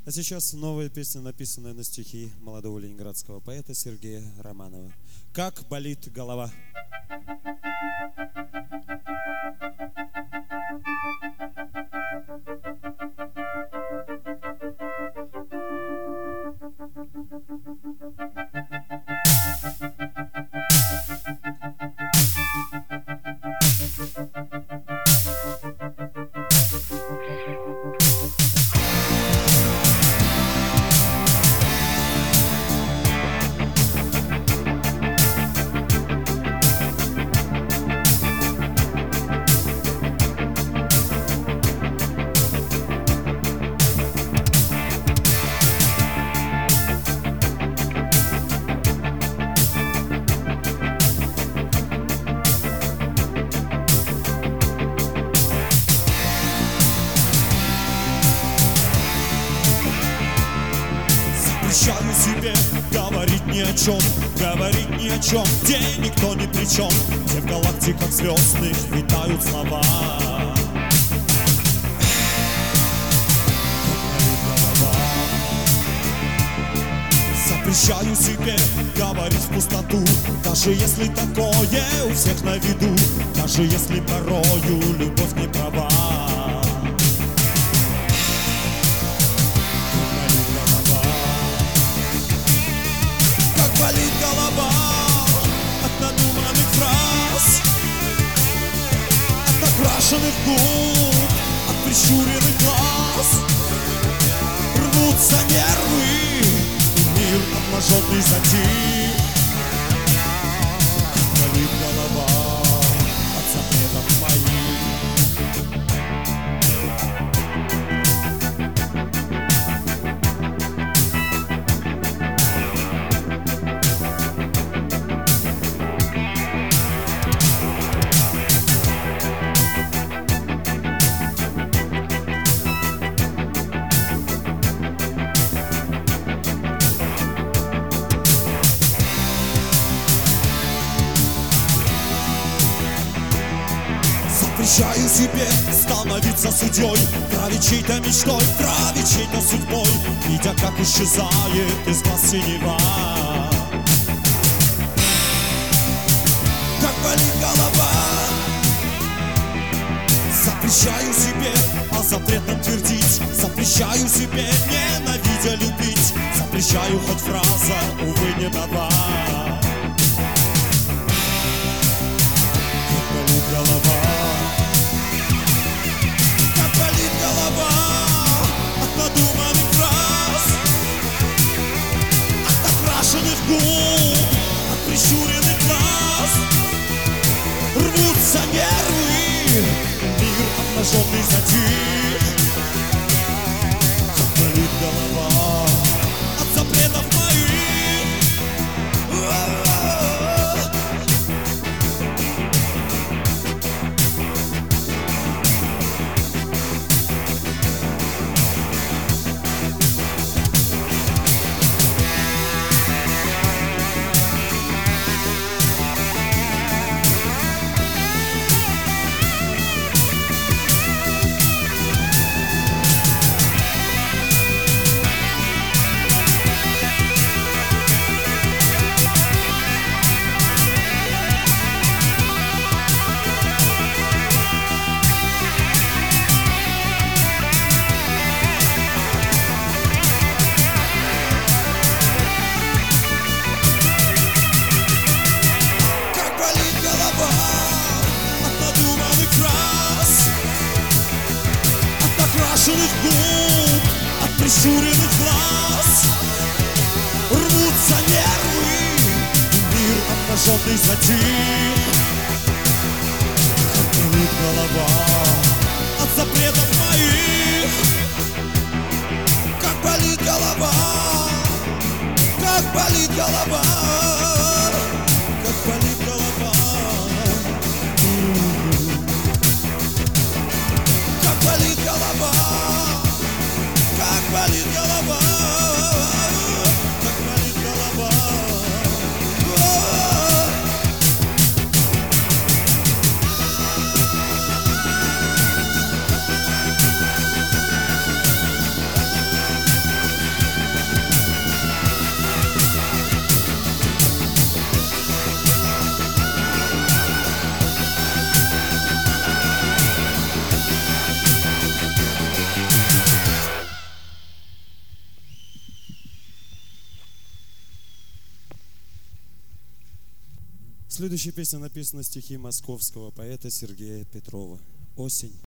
А сейчас новая песня, написанная на стихи молодого ленинградского поэта Сергея Романова. «Как болит голова». Запрещаю себе говорить ни о чем, говорить ни о чем, где никто ни при чем, где в галактиках звездных витают слова. Запрещаю себе говорить в пустоту, даже если такое у всех на виду, даже если порою любовь не права. Болит голова от надуманных фраз, от накрашенных губ, от прищуренных глаз. Рвутся нервы, и мир обнаженный затих. Болит голова от запретов моих. Запрещаю себе становиться судьей, править чьей-то мечтой, править чьей-то судьбой, видя, как исчезает из глаз синева. Как болит голова. Запрещаю себе о запретном твердить, запрещаю себе ненавидя любить, запрещаю хоть фраза, увы, не нова. Как болит голова. От надуманных фраз, от накрашенных губ, от прищуренных глаз. Рвутся нервы, мир обнаженный затих. Как болит голова от запретов моих. Губ, от прищуренных глаз. Рвутся нервы, мир обнаженный затих. Как болит голова от запретов моих. Как болит голова, как болит голова, как болит голова. Как болит голова. Как болит голова, как болит голова. Следующая песня написана на стихи московского поэта Сергея Петрова. «Осень».